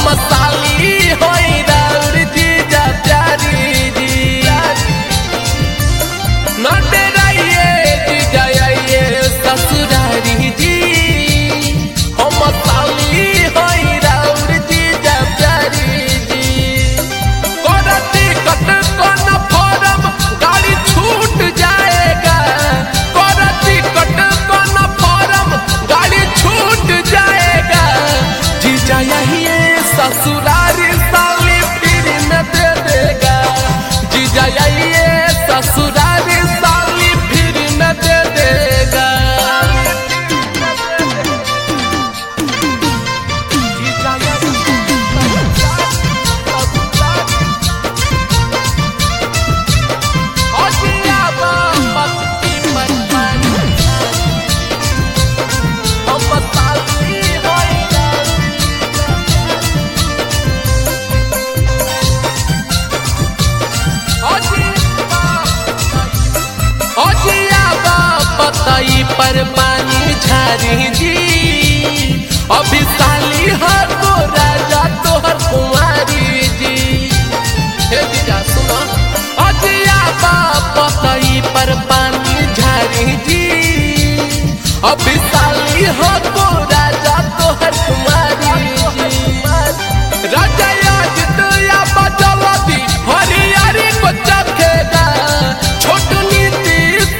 हम साली होई राउर जीजा प्यारी जी न डराइए जीजा आइए ससुरारी जी हम साली होई राउर जीजा प्यारी जी करती कट कौन फॉर्म गाड़ी छूट जाएगा करती कट कौन फॉर्म गाड़ी छूट जाएगा जीजा यही ससुरारी साली फिर में दे देगा जीजा यही ससुरारी साली फिर में दे देगा जीजा पर पानी झारी जी अभी साली हर को राजा तोहर कुमारी जी हे जीजा सुनो अजिया पतई पर पानी झारी जी अभी साली हर को राजा तोहर कुमारी जी राजा आज तो या बचलती हरियारी को चखेगा छोट नीति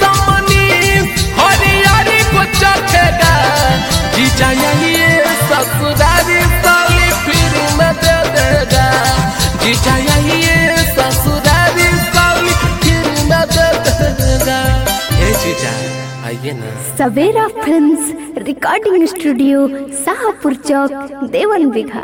जीजा यही ससुरारी साली फिर में दे देगा जीजा यही ससुरारी साली फिर में दे देगा हे जीजा आइए ना। Savera films recording studio Shahpur Chowk Devan बिघा।